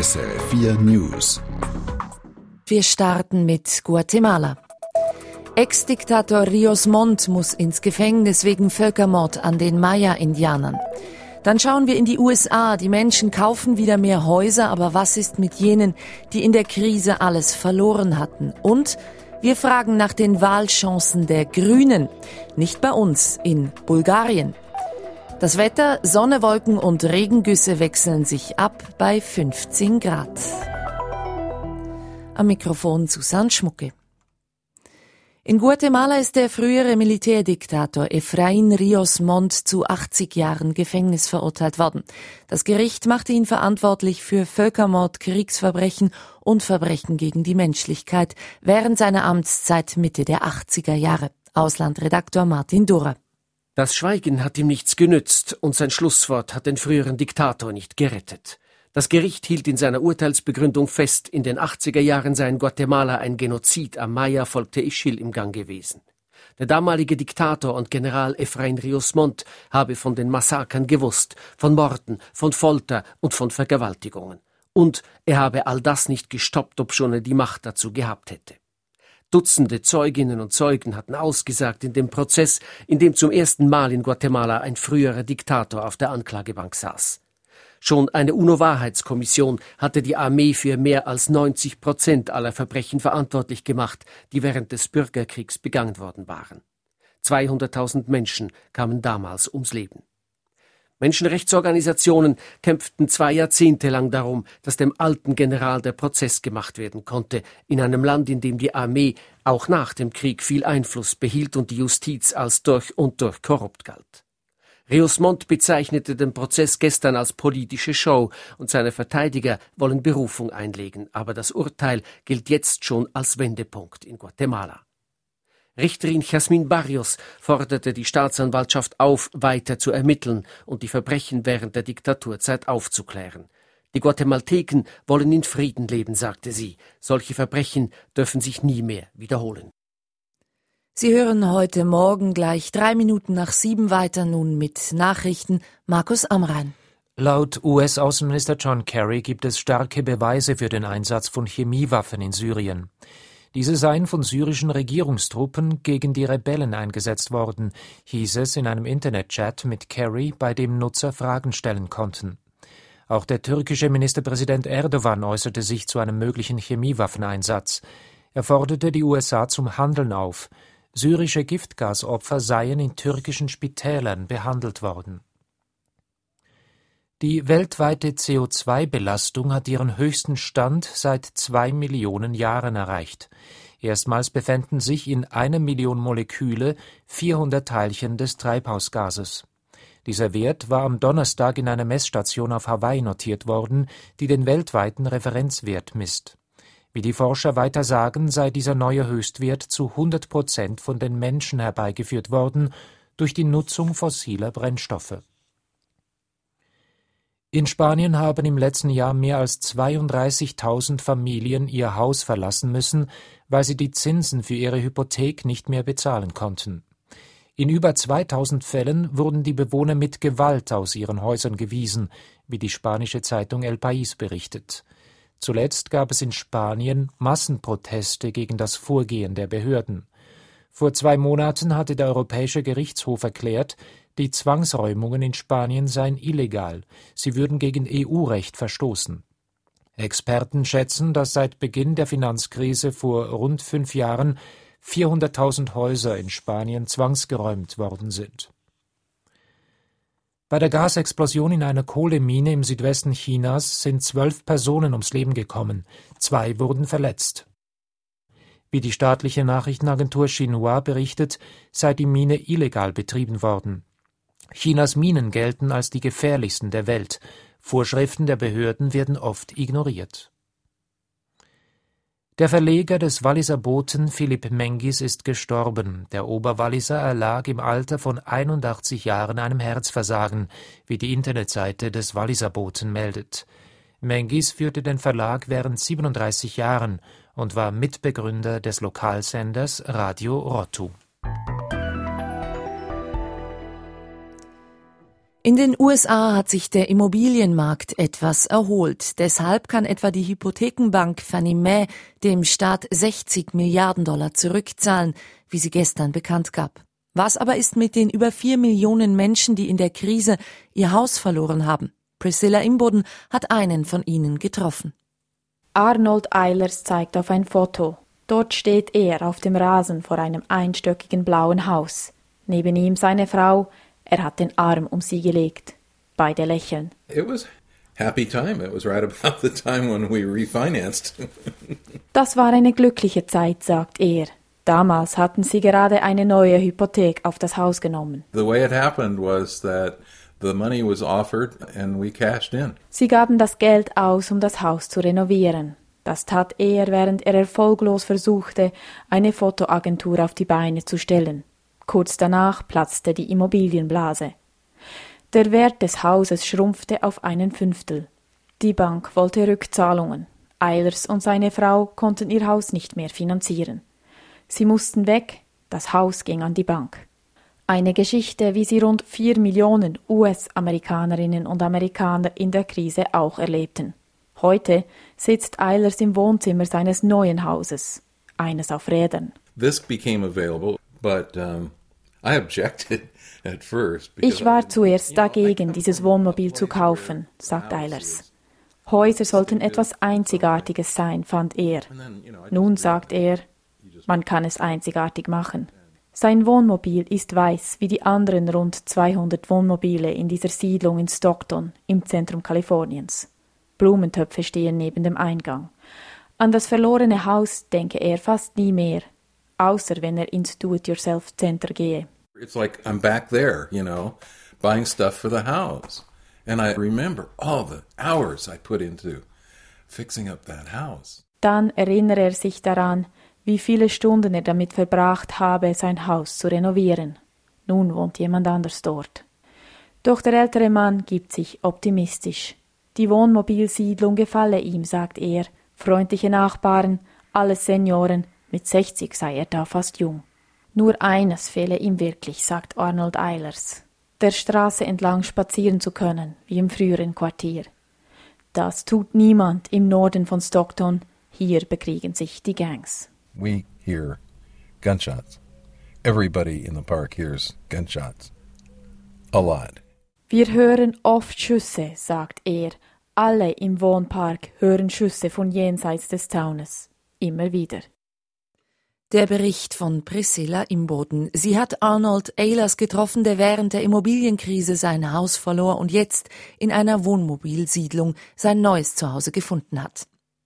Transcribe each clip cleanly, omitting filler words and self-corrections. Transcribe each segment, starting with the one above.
SRF 4 News. Wir starten mit Guatemala. Ex-Diktator Ríos Montt muss ins Gefängnis wegen Völkermord an den Maya-Indianern. Dann schauen wir in die USA. Die Menschen kaufen wieder mehr Häuser, aber was ist mit jenen, die in der Krise alles verloren hatten? Und wir fragen nach den Wahlchancen der Grünen. Nicht bei uns, in Bulgarien. Das Wetter, Sonne, Wolken und Regengüsse wechseln sich ab bei 15 Grad. Am Mikrofon Susanne Schmucke. In Guatemala ist der frühere Militärdiktator Efraín Ríos Montt zu 80 Jahren Gefängnis verurteilt worden. Das Gericht machte ihn verantwortlich für Völkermord, Kriegsverbrechen und Verbrechen gegen die Menschlichkeit während seiner Amtszeit Mitte der 80er Jahre. Auslandredaktor Martin Durer. Das Schweigen hat ihm nichts genützt und sein Schlusswort hat den früheren Diktator nicht gerettet. Das Gericht hielt in seiner Urteilsbegründung fest, in den 80er Jahren sei in Guatemala ein Genozid am Maya-Volk der Ischil im Gang gewesen. Der damalige Diktator und General Efraín Ríos Montt habe von den Massakern gewusst, von Morden, von Folter und von Vergewaltigungen. Und er habe all das nicht gestoppt, obschon er die Macht dazu gehabt hätte. Dutzende Zeuginnen und Zeugen hatten ausgesagt in dem Prozess, in dem zum ersten Mal in Guatemala ein früherer Diktator auf der Anklagebank saß. Schon eine UNO-Wahrheitskommission hatte die Armee für mehr als 90% aller Verbrechen verantwortlich gemacht, die während des Bürgerkriegs begangen worden waren. 200.000 Menschen kamen damals ums Leben. Menschenrechtsorganisationen kämpften 2 Jahrzehnte lang darum, dass dem alten General der Prozess gemacht werden konnte, in einem Land, in dem die Armee auch nach dem Krieg viel Einfluss behielt und die Justiz als durch und durch korrupt galt. Ríos Montt bezeichnete den Prozess gestern als politische Show und seine Verteidiger wollen Berufung einlegen, aber das Urteil gilt jetzt schon als Wendepunkt in Guatemala. Richterin Jasmin Barrios forderte die Staatsanwaltschaft auf, weiter zu ermitteln und die Verbrechen während der Diktaturzeit aufzuklären. Die Guatemalteken wollen in Frieden leben, sagte sie. Solche Verbrechen dürfen sich nie mehr wiederholen. Sie hören heute Morgen gleich 3 Minuten nach 7 weiter, nun mit Nachrichten. Markus Amrein. Laut US-Außenminister John Kerry gibt es starke Beweise für den Einsatz von Chemiewaffen in Syrien. Diese seien von syrischen Regierungstruppen gegen die Rebellen eingesetzt worden, hieß es in einem Internetchat mit Kerry, bei dem Nutzer Fragen stellen konnten. Auch der türkische Ministerpräsident Erdogan äußerte sich zu einem möglichen Chemiewaffeneinsatz. Er forderte die USA zum Handeln auf. Syrische Giftgasopfer seien in türkischen Spitälern behandelt worden. Die weltweite CO2-Belastung hat ihren höchsten Stand seit 2 Millionen Jahren erreicht. Erstmals befänden sich in 1 Million Moleküle 400 Teilchen des Treibhausgases. Dieser Wert war am Donnerstag in einer Messstation auf Hawaii notiert worden, die den weltweiten Referenzwert misst. Wie die Forscher weiter sagen, sei dieser neue Höchstwert zu 100% von den Menschen herbeigeführt worden durch die Nutzung fossiler Brennstoffe. In Spanien haben im letzten Jahr mehr als 32.000 Familien ihr Haus verlassen müssen, weil sie die Zinsen für ihre Hypothek nicht mehr bezahlen konnten. In über 2000 Fällen wurden die Bewohner mit Gewalt aus ihren Häusern gewiesen, wie die spanische Zeitung El País berichtet. Zuletzt gab es in Spanien Massenproteste gegen das Vorgehen der Behörden. Vor 2 Monaten hatte der Europäische Gerichtshof erklärt, die Zwangsräumungen in Spanien seien illegal, sie würden gegen EU-Recht verstoßen. Experten schätzen, dass seit Beginn der Finanzkrise vor rund 5 Jahren 400.000 Häuser in Spanien zwangsgeräumt worden sind. Bei der Gasexplosion in einer Kohlemine im Südwesten Chinas sind 12 Personen ums Leben gekommen, 2 wurden verletzt. Wie die staatliche Nachrichtenagentur Xinhua berichtet, sei die Mine illegal betrieben worden. Chinas Minen gelten als die gefährlichsten der Welt. Vorschriften der Behörden werden oft ignoriert. Der Verleger des Walliser Boten Philipp Mengis ist gestorben. Der Oberwalliser erlag im Alter von 81 Jahren einem Herzversagen, wie die Internetseite des Walliser Boten meldet. Mengis führte den Verlag während 37 Jahren und war Mitbegründer des Lokalsenders Radio Rotu. In den USA hat sich der Immobilienmarkt etwas erholt. Deshalb kann etwa die Hypothekenbank Fannie Mae dem Staat $60 Milliarden zurückzahlen, wie sie gestern bekannt gab. Was aber ist mit den über 4 Millionen Menschen, die in der Krise ihr Haus verloren haben? Priscilla Imboden hat einen von ihnen getroffen. Arnold Eilers zeigt auf ein Foto. Dort steht er auf dem Rasen vor einem einstöckigen blauen Haus. Neben ihm seine Frau. Er hat den Arm um sie gelegt. Beide lächeln. It was happy time. It was right about the time when we refinanced. Das war eine glückliche Zeit, sagt er. Damals hatten sie gerade eine neue Hypothek auf das Haus genommen. The way it happened was that the money was offered and we cashed in. Sie gaben das Geld aus, um das Haus zu renovieren. Das tat er, während er erfolglos versuchte, eine Fotoagentur auf die Beine zu stellen. Kurz danach platzte die Immobilienblase. Der Wert des Hauses schrumpfte auf 1/5. Die Bank wollte Rückzahlungen. Eilers und seine Frau konnten ihr Haus nicht mehr finanzieren. Sie mussten weg, das Haus ging an die Bank. Eine Geschichte, wie sie rund 4 Millionen US-Amerikanerinnen und Amerikaner in der Krise auch erlebten. Heute sitzt Eilers im Wohnzimmer seines neuen Hauses, eines auf Rädern. This became available, but I objected at first. Ich war zuerst dagegen, dieses Wohnmobil zu kaufen, sagt Eilers. Häuser sollten etwas Einzigartiges sein, fand er. Nun sagt er, man kann es einzigartig machen. Sein Wohnmobil ist weiß wie die anderen rund 200 Wohnmobile in dieser Siedlung in Stockton im Zentrum Kaliforniens. Blumentöpfe stehen neben dem Eingang. An das verlorene Haus denke er fast nie mehr, außer wenn er ins Do-it-yourself-Center gehe. It's like I'm back there, buying stuff for the house. And I remember all the hours I put into fixing up that house. Dann erinnere er sich daran, wie viele Stunden er damit verbracht habe, sein Haus zu renovieren. Nun wohnt jemand anders dort. Doch der ältere Mann gibt sich optimistisch. Die Wohnmobilsiedlung gefalle ihm, sagt er. Freundliche Nachbarn, alles Senioren, mit 60 sei er da fast jung. Nur eines fehle ihm wirklich, sagt Arnold Eilers. Der Straße entlang spazieren zu können, wie im früheren Quartier. Das tut niemand im Norden von Stockton. Hier bekriegen sich die Gangs. We hear gunshots. Everybody in the park hears gunshots. A lot. Wir hören oft Schüsse, sagt er. Alle im Wohnpark hören Schüsse von jenseits des Zaunes. Immer wieder. Der Bericht von Priscilla Imboden. Sie hat Arnold Eilers getroffen, der während der Immobilienkrise sein Haus verlor und jetzt in einer Wohnmobilsiedlung sein neues Zuhause gefunden hat.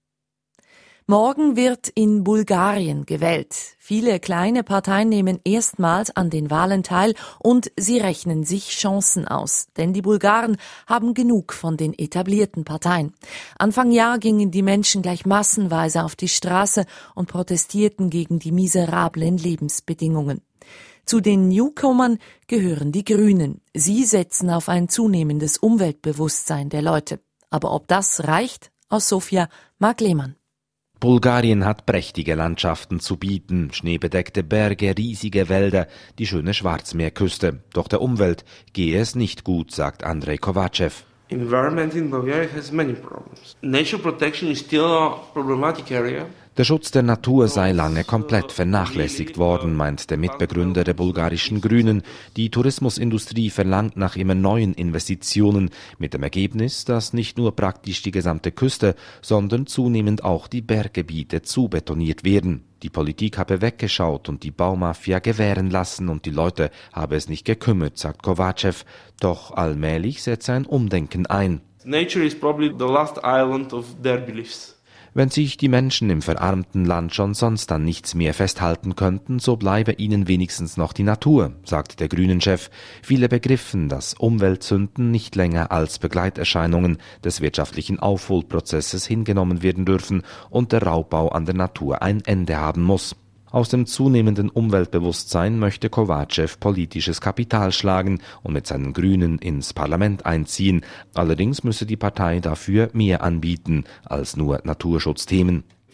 Morgen wird in Bulgarien gewählt. Viele kleine Parteien nehmen erstmals an den Wahlen teil und sie rechnen sich Chancen aus. Denn die Bulgaren haben genug von den etablierten Parteien. Anfang Jahr gingen die Menschen gleich massenweise auf die Straße und protestierten gegen die miserablen Lebensbedingungen. Zu den Newcomern gehören die Grünen. Sie setzen auf ein zunehmendes Umweltbewusstsein der Leute. Aber ob das reicht? Aus Sofia, Marc Lehmann. Bulgarien hat prächtige Landschaften zu bieten, schneebedeckte Berge, riesige Wälder, die schöne Schwarzmeerküste. Doch der Umwelt gehe es nicht gut, sagt Andrej Kovacev. Environment in Bulgaria has many problems. Nature protection is still a problematic area. Der Schutz der Natur sei lange komplett vernachlässigt worden, meint der Mitbegründer der bulgarischen Grünen. Die Tourismusindustrie verlangt nach immer neuen Investitionen, mit dem Ergebnis, dass nicht nur praktisch die gesamte Küste, sondern zunehmend auch die Berggebiete zubetoniert werden. Die Politik habe weggeschaut und die Baumafia gewähren lassen und die Leute habe es nicht gekümmert, sagt Kovacev. Doch allmählich setzt ein Umdenken ein. Nature is probably the last island of their beliefs. Wenn sich die Menschen im verarmten Land schon sonst an nichts mehr festhalten könnten, so bleibe ihnen wenigstens noch die Natur, sagt der Grünen-Chef. Viele begriffen, dass Umweltsünden nicht länger als Begleiterscheinungen des wirtschaftlichen Aufholprozesses hingenommen werden dürfen und der Raubbau an der Natur ein Ende haben muss. Aus dem zunehmenden Umweltbewusstsein möchte Kovacev politisches Kapital schlagen und mit seinen Grünen ins Parlament einziehen. Allerdings müsse die Partei dafür mehr anbieten als nur Naturschutzthemen.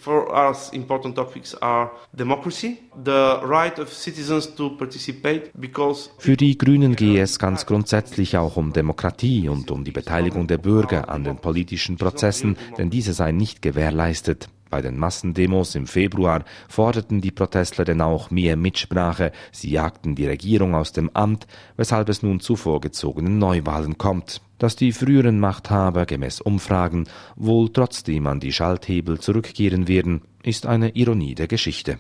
For us, important topics are democracy, the right of citizens to participate, because Für die Grünen gehe es ganz grundsätzlich auch um Demokratie und um die Beteiligung der Bürger an den politischen Prozessen, denn diese seien nicht gewährleistet. Bei den Massendemos im Februar forderten die Protestler denn auch mehr Mitsprache. Sie jagten die Regierung aus dem Amt, weshalb es nun zu vorgezogenen Neuwahlen kommt. Dass die früheren Machthaber gemäß Umfragen wohl trotzdem an die Schalthebel zurückkehren werden, ist eine Ironie der Geschichte.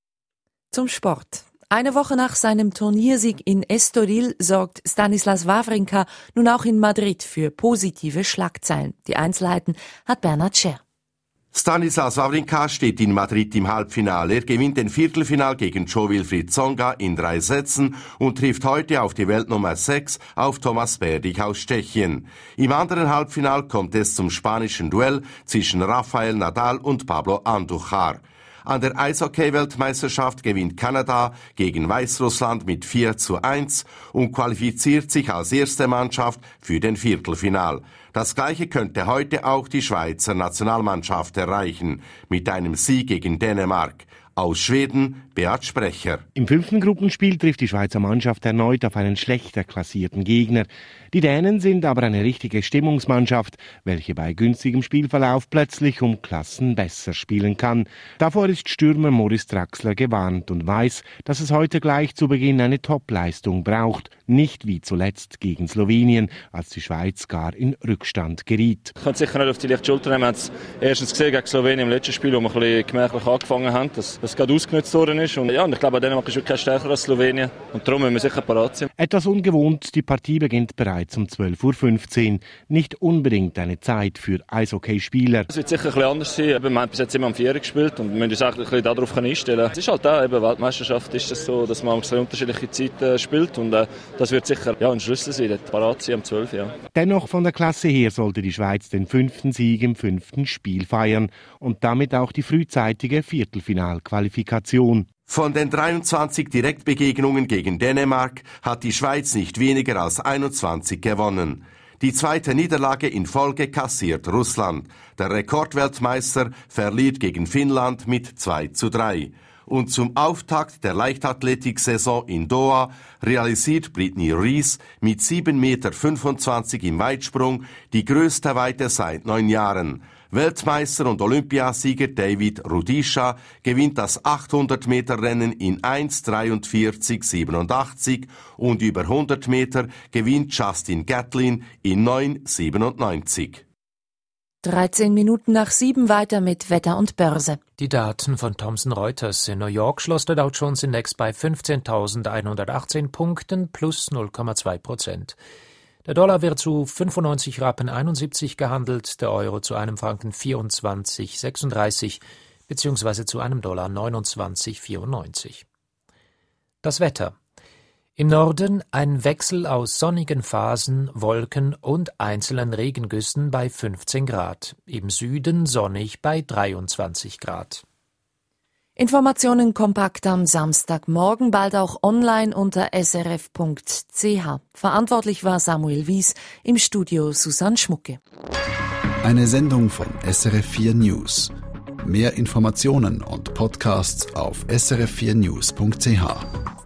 Zum Sport. Eine Woche nach seinem Turniersieg in Estoril sorgt Stanislas Wawrinka nun auch in Madrid für positive Schlagzeilen. Die Einzelheiten hat Bernhard Scher. Stanislas Wawrinka steht in Madrid im Halbfinale. Er gewinnt den Viertelfinal gegen Jo-Wilfried Tsonga in 3 Sätzen und trifft heute auf die Weltnummer 6 auf Thomas Berdych aus Tschechien. Im anderen Halbfinal kommt es zum spanischen Duell zwischen Rafael Nadal und Pablo Andujar. An der Eishockey-Weltmeisterschaft gewinnt Kanada gegen Weißrussland mit 4:1 und qualifiziert sich als erste Mannschaft für den Viertelfinal. Das Gleiche könnte heute auch die Schweizer Nationalmannschaft erreichen, mit einem Sieg gegen Dänemark. Aus Schweden, Beat Sprecher. Im 5. Gruppenspiel trifft die Schweizer Mannschaft erneut auf einen schlechter klassierten Gegner. Die Dänen sind aber eine richtige Stimmungsmannschaft, welche bei günstigem Spielverlauf plötzlich um Klassen besser spielen kann. Davor ist Stürmer Maurice Draxler gewarnt und weiß, dass es heute gleich zu Beginn eine Topleistung braucht. Nicht wie zuletzt gegen Slowenien, als die Schweiz gar in Rückstand geriet. Ich kann sicher nicht auf die leichte Schulter nehmen. Wir haben es erstens gesehen gegen Slowenien im letzten Spiel, wo wir ein bisschen gemerklich angefangen haben, dass das gerade ausgenutzt worden ist. Und ja, ich glaube, Dänemark ist wirklich stärker als Slowenien. Und darum müssen wir sicher parat sein. Etwas ungewohnt, die Partie beginnt bereits um 12:15 Uhr. Nicht unbedingt eine Zeit für Eishockeyspieler. Es wird sicher ein bisschen anders sein. Wir haben bis jetzt immer am 4 gespielt und wir müssen uns eigentlich ein bisschen darauf einstellen. Es ist halt auch, eben Weltmeisterschaft ist es so, dass man um unterschiedliche Zeiten spielt. Und das wird sicher ein Schlüssel sein, dort parat sein am 12 Uhr. Ja. Dennoch von der Klasse her sollte die Schweiz den 5. Sieg im 5. Spiel feiern und damit auch die frühzeitige Viertelfinalqualifikation. Von den 23 Direktbegegnungen gegen Dänemark hat die Schweiz nicht weniger als 21 gewonnen. Die zweite Niederlage in Folge kassiert Russland. Der Rekordweltmeister verliert gegen Finnland mit 2:3. Und zum Auftakt der Leichtathletiksaison in Doha realisiert Brittany Rees mit 7,25 Meter im Weitsprung die größte Weite seit 9 Jahren. Weltmeister und Olympiasieger David Rudisha gewinnt das 800-Meter-Rennen in 1:43,87 und über 100 Meter gewinnt Justin Gatlin in 9:97. 13 Minuten nach 7 weiter mit Wetter und Börse. Die Daten von Thomson Reuters. In New York schloss der Dow Jones Index bei 15.118 Punkten plus 0,2%. Der Dollar wird zu 95,71 Rappen gehandelt, der Euro zu einem Franken 24,36 bzw. zu einem Dollar 29,94. Das Wetter. Im Norden ein Wechsel aus sonnigen Phasen, Wolken und einzelnen Regengüssen bei 15 Grad. Im Süden sonnig bei 23 Grad. Informationen kompakt am Samstagmorgen, bald auch online unter srf.ch. Verantwortlich war Samuel Wies, im Studio Susanne Schmucke. Eine Sendung von SRF4 News. Mehr Informationen und Podcasts auf srf4news.ch.